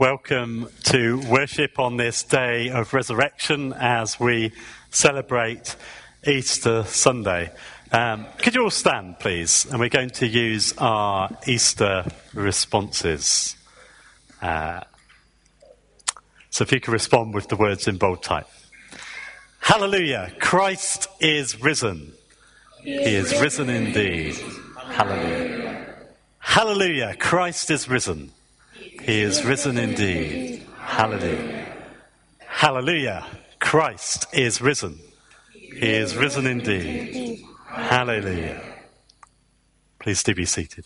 Welcome to worship on this day of resurrection as we celebrate Easter Sunday. Could you all stand, please? And we're going to use our Easter responses. So if you can respond with the words in bold type. Hallelujah, Christ is risen. He is risen indeed. Hallelujah. Hallelujah, Christ is risen. He is risen indeed. Hallelujah. Hallelujah, Christ is risen. He is risen indeed. Hallelujah. Please do be seated.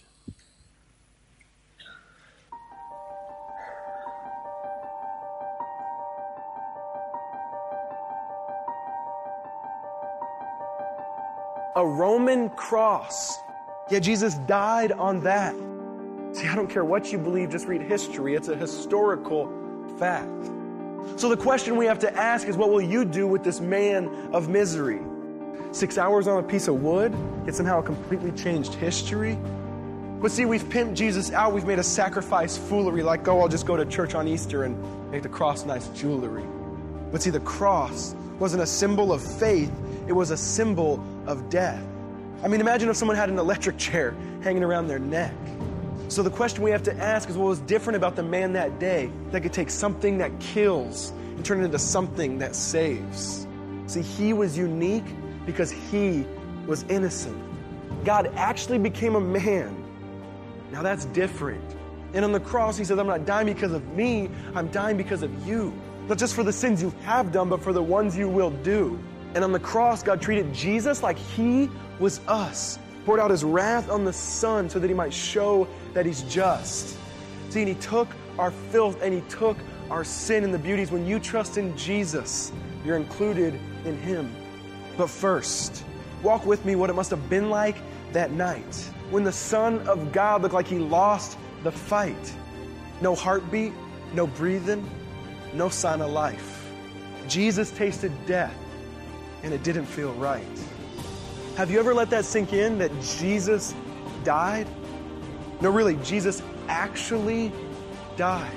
A Roman cross. Yeah, Jesus died on that. See, I don't care what you believe, just read history. It's a historical fact. So the question we have to ask is, what will you do with this man of misery? 6 hours on a piece of wood? It somehow completely changed history? But see, we've pimped Jesus out. We've made a sacrifice foolery like, oh, I'll just go to church on Easter and make the cross nice jewelry. But see, the cross wasn't a symbol of faith. It was a symbol of death. I mean, imagine if someone had an electric chair hanging around their neck. So the question we have to ask is, what was different about the man that day that could take something that kills and turn it into something that saves? See, he was unique because he was innocent. God actually became a man. Now that's different. And on the cross, he says, I'm not dying because of me, I'm dying because of you. Not just for the sins you have done, but for the ones you will do. And on the cross, God treated Jesus like he was us. Poured out his wrath on the Son so that he might show that he's just. See, and he took our filth and he took our sin and the beauties. When you trust in Jesus, you're included in him. But first, walk with me what it must have been like that night when the Son of God looked like he lost the fight. No heartbeat, no breathing, no sign of life. Jesus tasted death, and it didn't feel right. Have you ever let that sink in, that Jesus died? No, really, Jesus actually died.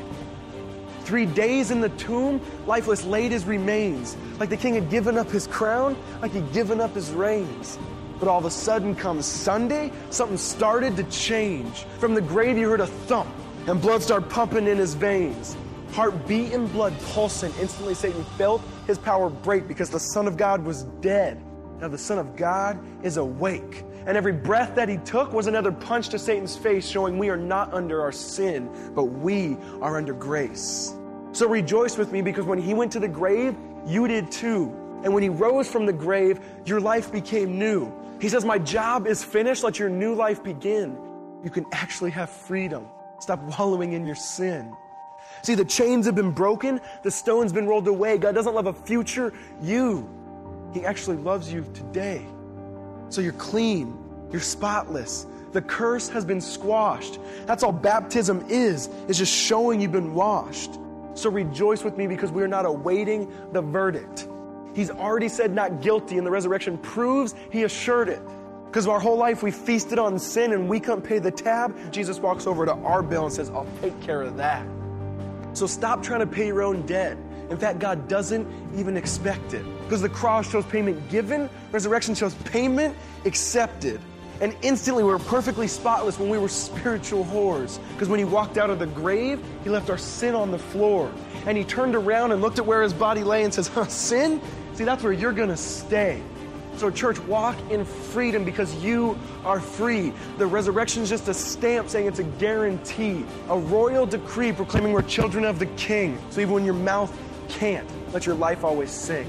3 days in the tomb, lifeless, laid his remains. Like the king had given up his crown, like he'd given up his reins. But all of a sudden comes Sunday, something started to change. From the grave you heard a thump, and blood started pumping in his veins. Heart beating, blood pulsing. Instantly Satan felt his power break because the Son of God was dead. Now the Son of God is awake. And every breath that he took was another punch to Satan's face, showing we are not under our sin, but we are under grace. So rejoice with me, because when he went to the grave, you did too. And when he rose from the grave, your life became new. He says, my job is finished. Let your new life begin. You can actually have freedom. Stop wallowing in your sin. See, the chains have been broken. The stone's been rolled away. God doesn't love a future you. He actually loves you today. So you're clean. You're spotless. The curse has been squashed. That's all baptism is. It's just showing you've been washed. So rejoice with me, because we are not awaiting the verdict. He's already said not guilty, and the resurrection proves he assured it. Because our whole life we feasted on sin and we couldn't pay the tab. Jesus walks over to our bill and says, I'll take care of that. So stop trying to pay your own debt. In fact, God doesn't even expect it. Because the cross shows payment given, resurrection shows payment accepted. And instantly we were perfectly spotless when we were spiritual whores. Because when he walked out of the grave, he left our sin on the floor. And he turned around and looked at where his body lay and says, sin? See, that's where you're going to stay. So church, walk in freedom because you are free. The resurrection is just a stamp saying it's a guarantee. A royal decree proclaiming we're children of the King. So even when your mouth can't, let your life always sing.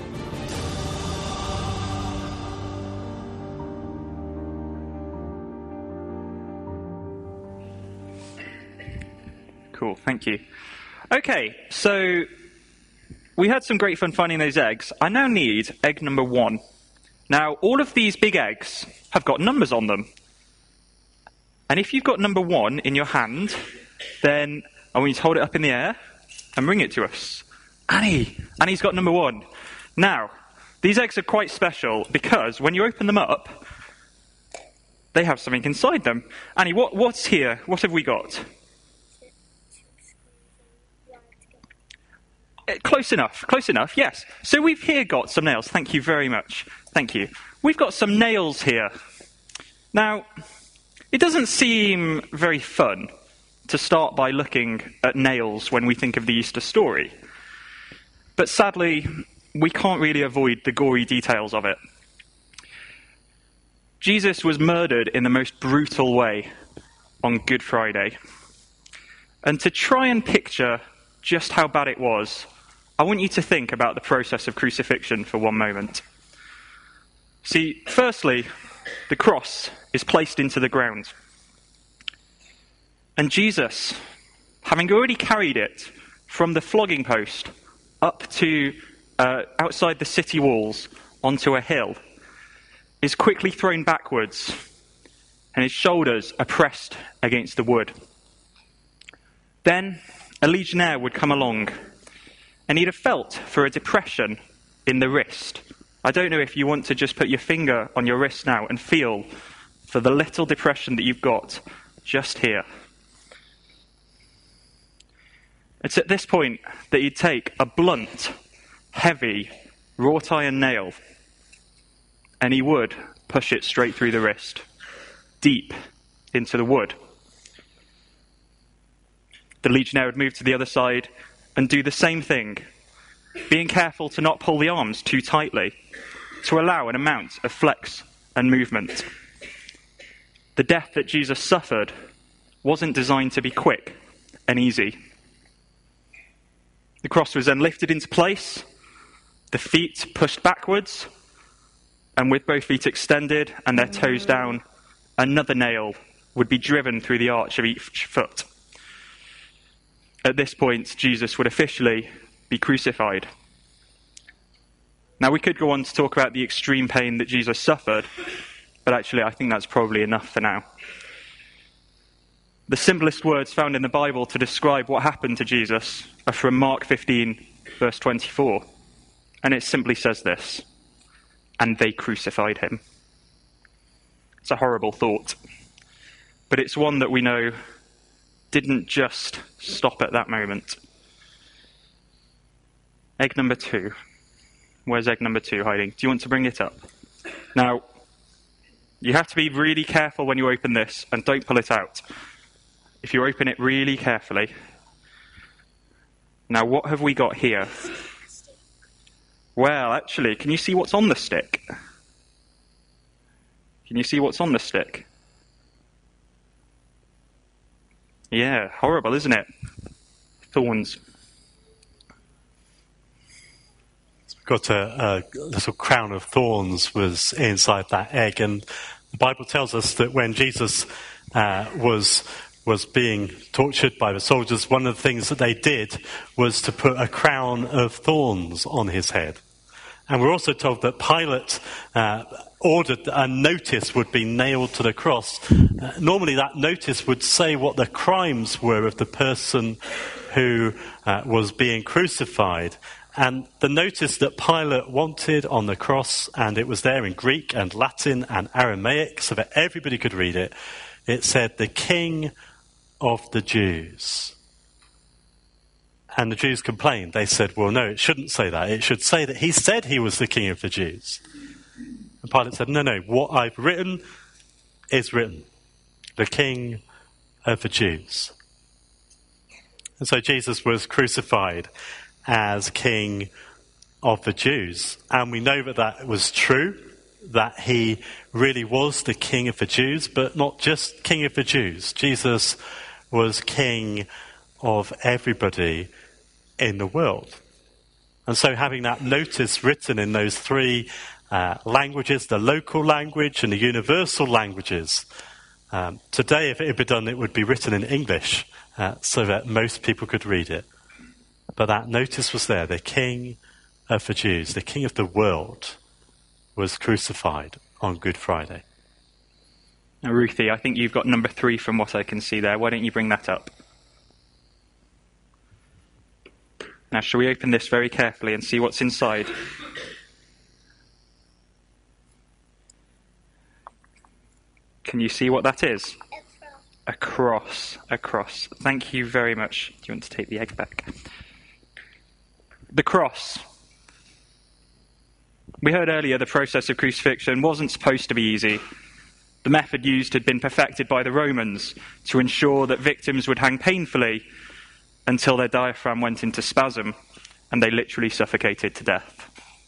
Cool, thank you. Okay, so we had some great fun finding those eggs. I now need egg number 1. Now, all of these big eggs have got numbers on them. And if you've got number 1 in your hand, then I want you to hold it up in the air and bring it to us. Annie's got number 1. Now, these eggs are quite special because when you open them up, they have something inside them. Annie, what's here? What have we got? Close enough, yes. So we've here got some nails. Thank you very much. Thank you. We've got some nails here. Now, it doesn't seem very fun to start by looking at nails when we think of the Easter story. But sadly, we can't really avoid the gory details of it. Jesus was murdered in the most brutal way on Good Friday. And to try and picture just how bad it was, I want you to think about the process of crucifixion for one moment. See, firstly, the cross is placed into the ground. And Jesus, having already carried it from the flogging post up to outside the city walls onto a hill, is quickly thrown backwards, and his shoulders are pressed against the wood. Then a legionnaire would come along, and he'd have felt for a depression in the wrist. I don't know if you want to just put your finger on your wrist now and feel for the little depression that you've got just here. It's at this point that he'd take a blunt, heavy, wrought iron nail, and he would push it straight through the wrist, deep into the wood. The legionnaire would move to the other side and do the same thing, being careful to not pull the arms too tightly, to allow an amount of flex and movement. The death that Jesus suffered wasn't designed to be quick and easy. The cross was then lifted into place, the feet pushed backwards, and with both feet extended and their toes down, another nail would be driven through the arch of each foot. At this point, Jesus would officially be crucified. Now, we could go on to talk about the extreme pain that Jesus suffered, but actually I think that's probably enough for now. The simplest words found in the Bible to describe what happened to Jesus are from Mark 15, verse 24. And it simply says this: "And they crucified him." It's a horrible thought, but it's one that we know didn't just stop at that moment. Egg number 2. Where's egg number 2 hiding? Do you want to bring it up? Now, you have to be really careful when you open this, and don't pull it out. If you open it really carefully. Now, what have we got here? Well, actually, can you see what's on the stick? Can you see what's on the stick? Yeah, horrible, isn't it? Thorns. Got a little crown of thorns was inside that egg, and the Bible tells us that when Jesus was being tortured by the soldiers, one of the things that they did was to put a crown of thorns on his head. And we're also told that Pilate ordered that a notice would be nailed to the cross. Normally that notice would say what the crimes were of the person who was being crucified. And the notice that Pilate wanted on the cross, and it was there in Greek and Latin and Aramaic so that everybody could read it, it said, "The King of the Jews." And the Jews complained. They said, well, no, it shouldn't say that. It should say that he said he was the King of the Jews. And Pilate said, no, what I've written is written. The King of the Jews. And so Jesus was crucified as King of the Jews. And we know that that was true, that he really was the King of the Jews, but not just King of the Jews. Jesus was King of everybody in the world. And so having that notice written in those 3 languages, the local language and the universal languages, today if it had been done, it would be written in English so that most people could read it. But that notice was there. The King of the Jews, the King of the world, was crucified on Good Friday. Now, Ruthie, I think you've got number 3 from what I can see there. Why don't you bring that up? Now, shall we open this very carefully and see what's inside? Can you see what that is? A cross. A cross. Thank you very much. Do you want to take the egg back? The cross. We heard earlier the process of crucifixion wasn't supposed to be easy. The method used had been perfected by the Romans to ensure that victims would hang painfully until their diaphragm went into spasm and they literally suffocated to death.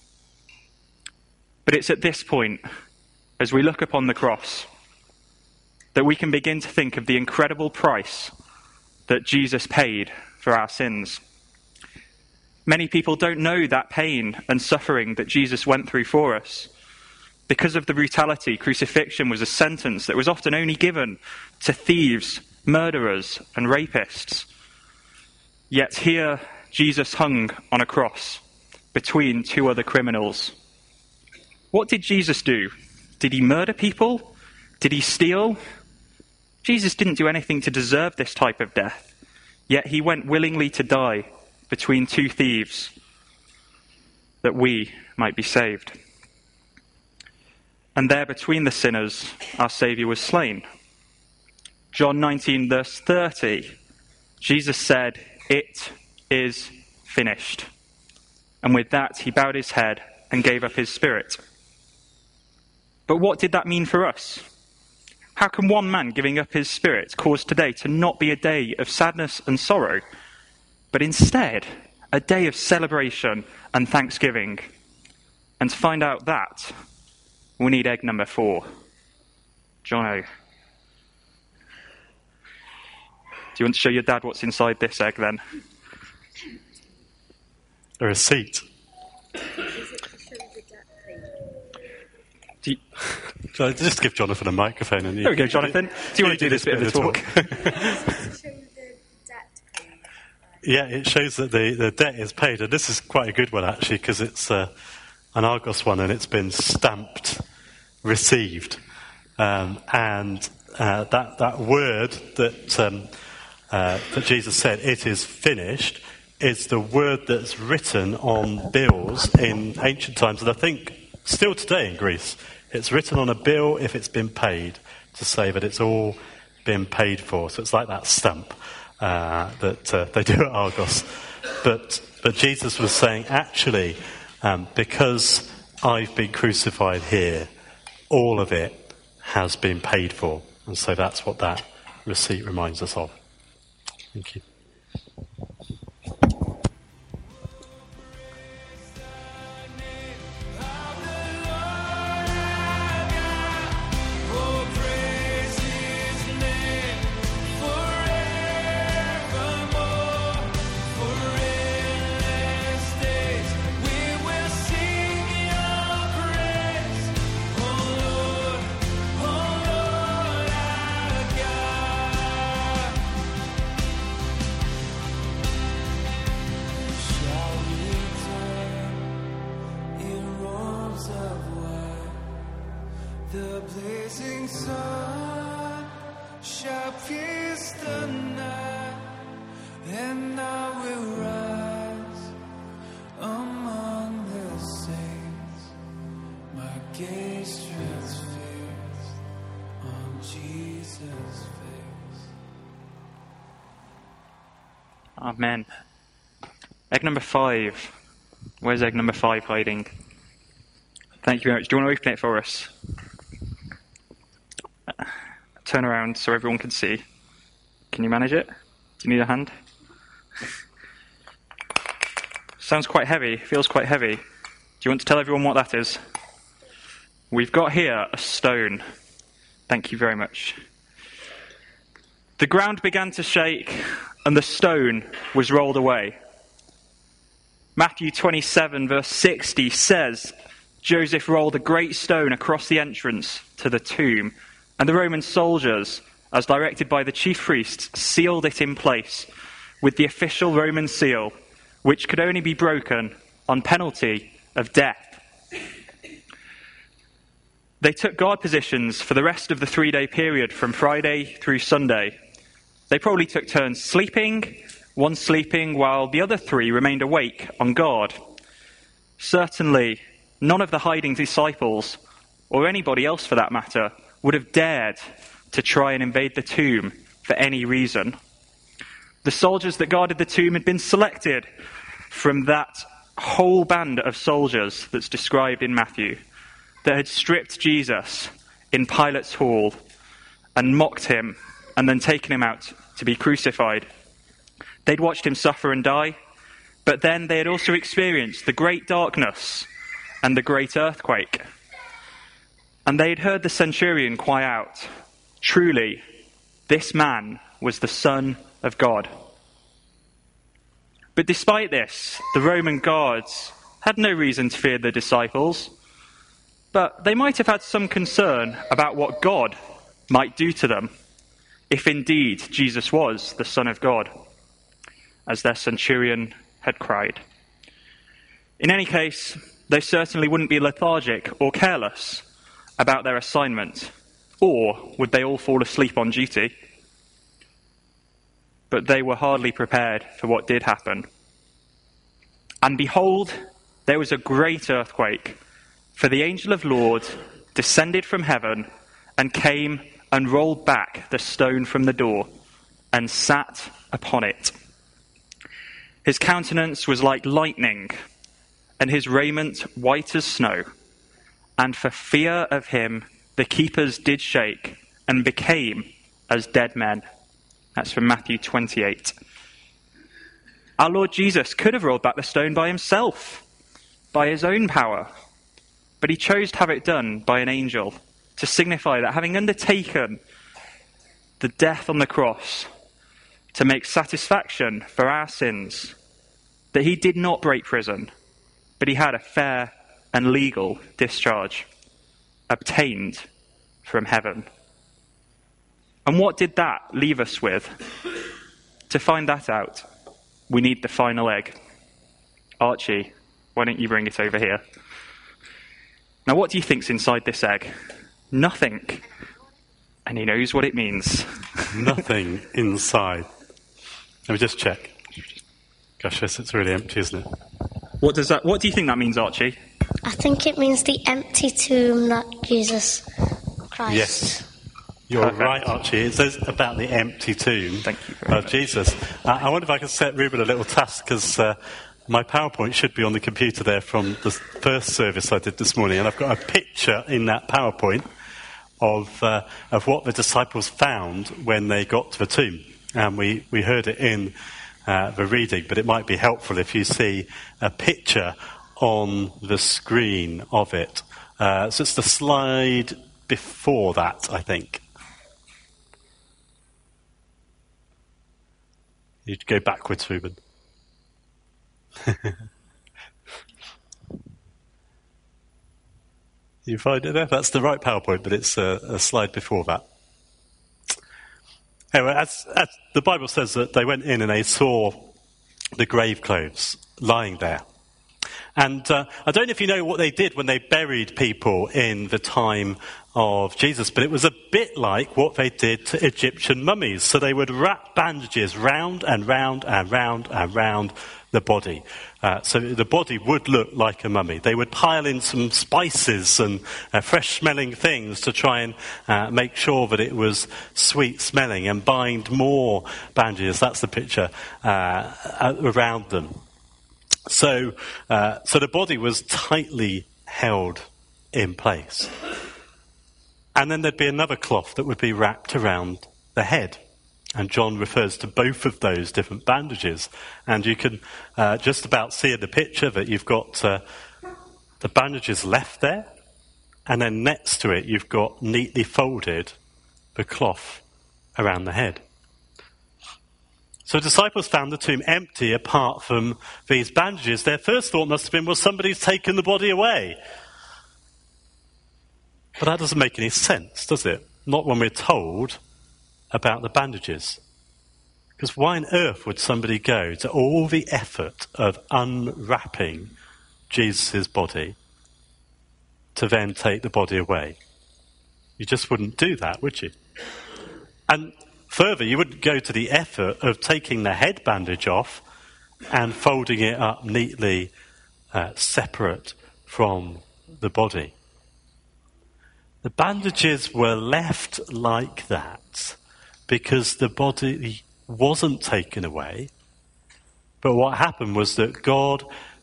But it's at this point, as we look upon the cross, that we can begin to think of the incredible price that Jesus paid for our sins. Many people don't know that pain and suffering that Jesus went through for us. Because of the brutality, crucifixion was a sentence that was often only given to thieves, murderers, and rapists. Yet here, Jesus hung on a cross between two other criminals. What did Jesus do? Did he murder people? Did he steal? Jesus didn't do anything to deserve this type of death, yet he went willingly to die between two thieves that we might be saved. And there between the sinners, our Saviour was slain. John 19, verse 30, Jesus said, "It is finished." And with that, he bowed his head and gave up his spirit. But what did that mean for us? How can one man giving up his spirit cause today to not be a day of sadness and sorrow, but instead a day of celebration and thanksgiving? And to find out that, we need egg number 4. Jono. Do you want to show your dad what's inside this egg then? A receipt. Shall I just give Jonathan a microphone? And there we go, Jonathan. Do you want to do this bit of the talk? Yeah, it shows that the debt is paid. And this is quite a good one, actually, because it's an Argos one and it's been stamped received. And that word that Jesus said, "It is finished," is the word that's written on bills in ancient times. And I think still today in Greece, it's written on a bill if it's been paid to say that it's all been paid for. So it's like that stamp that they do at Argos. But Jesus was saying, actually, because I've been crucified here, all of it has been paid for. And so that's what that receipt reminds us of. Thank you. The blazing sun shall pierce the night, and I will rise among the saints. My gaze transfixed on Jesus' face. Amen. Egg number 5. Where's egg number 5 hiding? Thank you very much. Do you want to open it for us? Turn around so everyone can see. Can you manage it? Do you need a hand? Sounds quite heavy. Feels quite heavy. Do you want to tell everyone what that is? We've got here a stone. Thank you very much. The ground began to shake and the stone was rolled away. Matthew 27 verse 60 says, Joseph rolled a great stone across the entrance to the tomb, and the Roman soldiers, as directed by the chief priests, sealed it in place with the official Roman seal, which could only be broken on penalty of death. They took guard positions for the rest of the 3-day period from Friday through Sunday. They probably took turns sleeping, one sleeping while the other 3 remained awake on guard. Certainly, none of the hiding disciples, or anybody else for that matter, would have dared to try and invade the tomb for any reason. The soldiers that guarded the tomb had been selected from that whole band of soldiers that's described in Matthew that had stripped Jesus in Pilate's hall and mocked him and then taken him out to be crucified. They'd watched him suffer and die, but then they had also experienced the great darkness and the great earthquake. And they'd heard the centurion cry out, "Truly, this man was the Son of God." But despite this, the Roman guards had no reason to fear the disciples, but they might have had some concern about what God might do to them if indeed Jesus was the Son of God, as their centurion had cried. In any case, they certainly wouldn't be lethargic or careless about their assignment, or would they all fall asleep on duty? But they were hardly prepared for what did happen. And behold, there was a great earthquake, for the angel of the Lord descended from heaven and came and rolled back the stone from the door and sat upon it. His countenance was like lightning, and his raiment white as snow. And for fear of him, the keepers did shake and became as dead men. That's from Matthew 28. Our Lord Jesus could have rolled back the stone by himself, by his own power, but he chose to have it done by an angel to signify that having undertaken the death on the cross to make satisfaction for our sins, that he did not break prison, but he had a fair and legal discharge obtained from heaven. And what did that leave us with? To find that out, we need the final egg. Archie, why don't you bring it over here? Now, what do you think's inside this egg? Nothing. And he knows what it means. Nothing inside. Let me just check. Gosh, yes, it's really empty, isn't it? What do you think that means, Archie? I think it means the empty tomb, not Jesus Christ. Yes. You're Perfect. right, Archie. It says about the empty tomb Thank you very of much. Jesus. I wonder if I can set Ruben a little task, because my PowerPoint should be on the computer there from the first service I did this morning, and I've got a picture in that PowerPoint of what the disciples found when they got to the tomb. And we heard it in the reading, but it might be helpful if you see a picture on the screen of it. So it's the slide before that, I think. You'd go backwards, Ruben. You find it there? That's the right PowerPoint, but it's a slide before that. Anyway, as the Bible says that they went in and they saw the grave clothes lying there. And I don't know if you know what they did when they buried people in the time of Jesus, but it was a bit like what they did to Egyptian mummies. So they would wrap bandages round and round and round and round the body. So the body would look like a mummy. They would pile in some spices and fresh-smelling things to try and make sure that it was sweet-smelling, and bind more bandages, that's the picture, around them. So the body was tightly held in place. And then there'd be another cloth that would be wrapped around the head. And John refers to both of those different bandages. And you can just about see in the picture that you've got the bandages left there. And then next to it, you've got neatly folded the cloth around the head. So the disciples found the tomb empty apart from these bandages. Their first thought must have been, well, somebody's taken the body away. But that doesn't make any sense, does it? Not when we're told about the bandages. Because why on earth would somebody go to all the effort of unwrapping Jesus' body to then take the body away? You just wouldn't do that, would you? And further, you wouldn't go to the effort of taking the head bandage off and folding it up neatly separate from the body. The bandages were left like that because the body wasn't taken away. But what happened was that God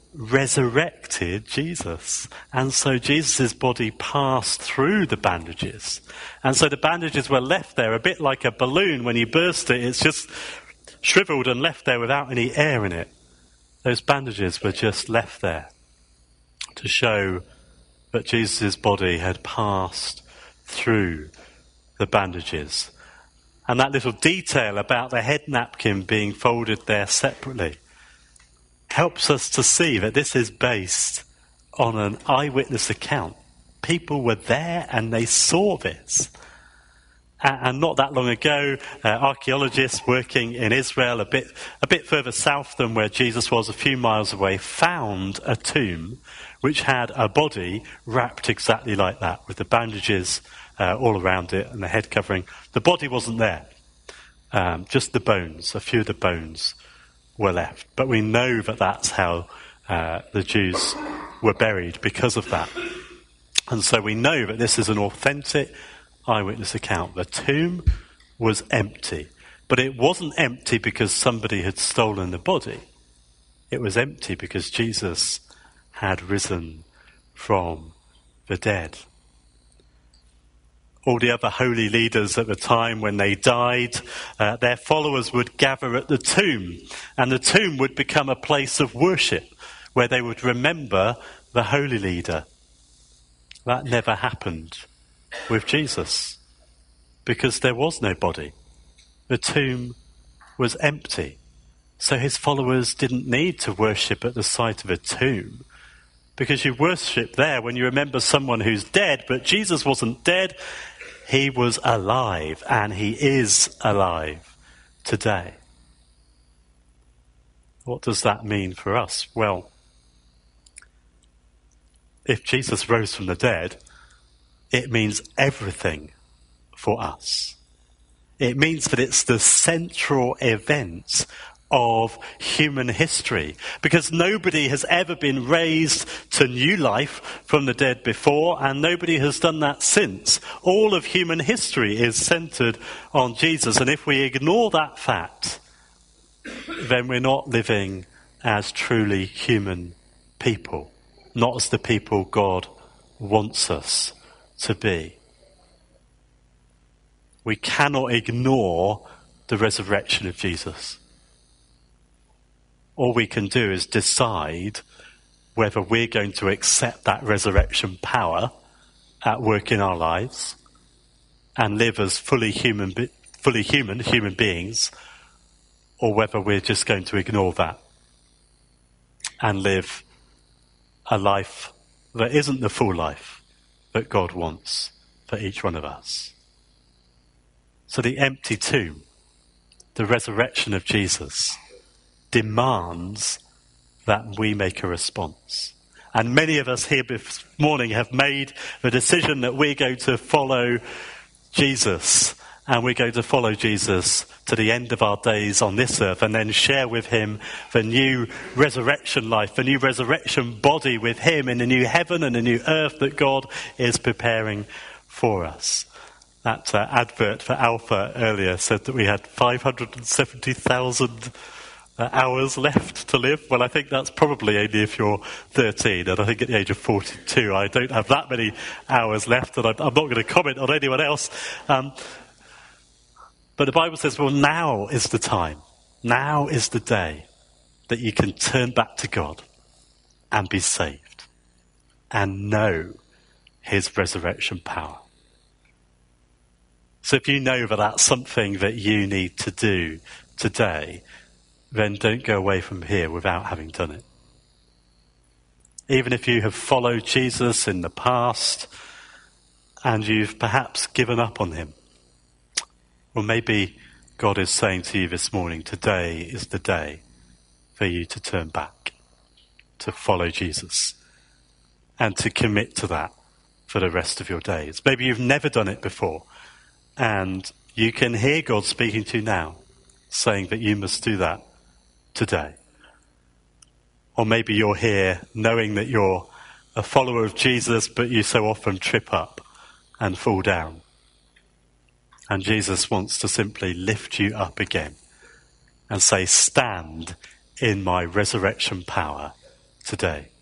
resurrected Jesus. And so Jesus' body passed through the bandages. And so the bandages were left there a bit like a balloon. When you burst it, it's just shriveled and left there without any air in it. Those bandages were just left there to show that Jesus' body had passed through the bandages. And that little detail about the head napkin being folded there separately helps us to see that this is based on an eyewitness account. People were there and they saw this. And not that long ago, archaeologists working in Israel, a bit further south than where Jesus was, a few miles away, found a tomb which had a body wrapped exactly like that, with the bandages all around it and the head covering. The body wasn't there, just the bones. A few of the bones were left. But we know that that's how the Jews were buried because of that. And so we know that this is an authentic eyewitness account. The tomb was empty, but it wasn't empty because somebody had stolen the body. It was empty because Jesus had risen from the dead. All the other holy leaders at the time, when they died, their followers would gather at the tomb, and the tomb would become a place of worship where they would remember the holy leader. That never happened with Jesus, because there was no body. The tomb was empty. So his followers didn't need to worship at the site of a tomb, because you worship there when you remember someone who's dead, but Jesus wasn't dead. He was alive, and he is alive today. What does that mean for us? Well, if Jesus rose from the dead, it means everything for us. It means that it's the central event of human history, because nobody has ever been raised to new life from the dead before, and nobody has done that since. All of human history is centered on Jesus, and if we ignore that fact, then we're not living as truly human people, not as the people God wants us to be. We cannot ignore the resurrection of Jesus. All we can do is decide whether we're going to accept that resurrection power at work in our lives and live as fully human beings, or whether we're just going to ignore that and live a life that isn't the full life that God wants for each one of us. So the empty tomb, the resurrection of Jesus, demands that we make a response. And many of us here this morning have made the decision that we're going to follow Jesus, and we're going to follow Jesus to the end of our days on this earth, and then share with him the new resurrection life, the new resurrection body with him in the new heaven and the new earth that God is preparing for us. That advert for Alpha earlier said that we had 570,000 hours left to live. Well, I think that's probably only if you're 13, and I think at the age of 42 I don't have that many hours left, and I'm not going to comment on anyone else. But the Bible says, well, now is the time, now is the day that you can turn back to God and be saved and know his resurrection power. So if you know that that's something that you need to do today, then don't go away from here without having done it. Even if you have followed Jesus in the past and you've perhaps given up on him, well, maybe God is saying to you this morning, today is the day for you to turn back, to follow Jesus, and to commit to that for the rest of your days. Maybe you've never done it before, and you can hear God speaking to you now, saying that you must do that today. Or maybe you're here knowing that you're a follower of Jesus, but you so often trip up and fall down. And Jesus wants to simply lift you up again and say, stand in my resurrection power today.